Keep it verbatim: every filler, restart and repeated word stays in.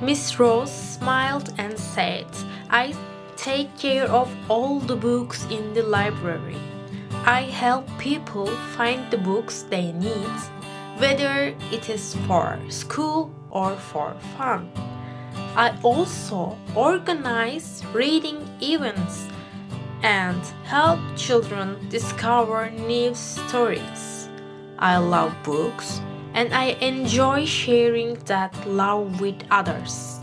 Miss Rose smiled and said, I take care of all the books in the library. I help people find the books they need, whether it is for school or for fun. I also organize reading events and help children discover new stories. I love books and I enjoy sharing that love with others.